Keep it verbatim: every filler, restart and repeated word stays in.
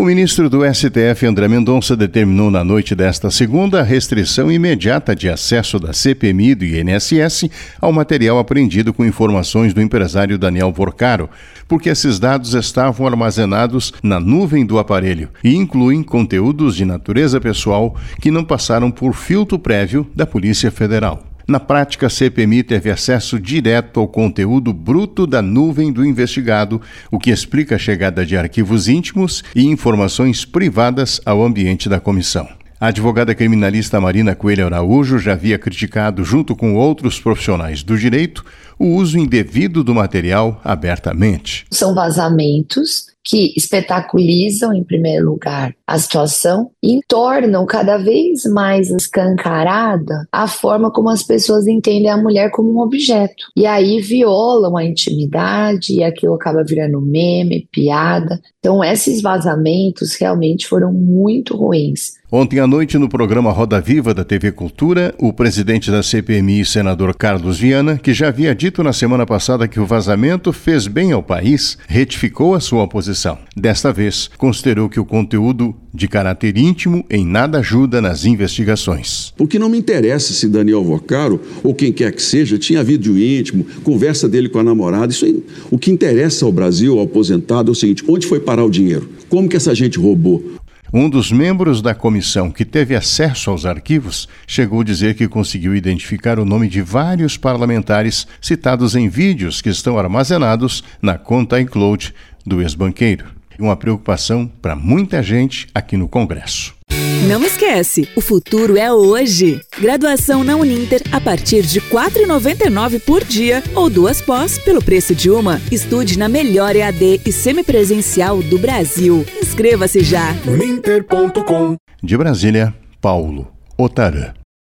O ministro do S T F, André Mendonça, determinou na noite desta segunda a restrição imediata de acesso da C P M I e do I N S S ao material apreendido com informações do empresário Daniel Porcaro, porque esses dados estavam armazenados na nuvem do aparelho e incluem conteúdos de natureza pessoal que não passaram por filtro prévio da Polícia Federal. Na prática, a C P M I teve acesso direto ao conteúdo bruto da nuvem do investigado, o que explica a chegada de arquivos íntimos e informações privadas ao ambiente da comissão. A advogada criminalista Marina Coelho Araújo já havia criticado, junto com outros profissionais do direito, o uso indevido do material abertamente. São vazamentos que espetaculizam, em primeiro lugar, a situação e tornam cada vez mais escancarada a forma como as pessoas entendem a mulher como um objeto. E aí violam a intimidade e aquilo acaba virando meme, piada. Então esses vazamentos realmente foram muito ruins. Ontem à noite, no programa Roda Viva da T V Cultura, o presidente da C P M I, senador Carlos Viana, que já havia dito na semana passada que o vazamento fez bem ao país, retificou a sua posição. Desta vez, considerou que o conteúdo de caráter íntimo em nada ajuda nas investigações. Porque não me interessa se Daniel Porcaro, ou quem quer que seja, tinha vídeo íntimo, conversa dele com a namorada. Isso aí, o que interessa ao Brasil, ao aposentado, é o seguinte: onde foi parar o dinheiro? Como que essa gente roubou? Um dos membros da comissão que teve acesso aos arquivos chegou a dizer que conseguiu identificar o nome de vários parlamentares citados em vídeos que estão armazenados na conta iCloud do ex-banqueiro. Uma preocupação para muita gente aqui no Congresso. Não esquece, o futuro é hoje. Graduação na Uninter a partir de quatro reais e noventa e nove centavos por dia ou duas pós pelo preço de uma. Estude na melhor E A D e semipresencial do Brasil. Inscreva-se já. uninter ponto com. De Brasília, Paulo Otarã.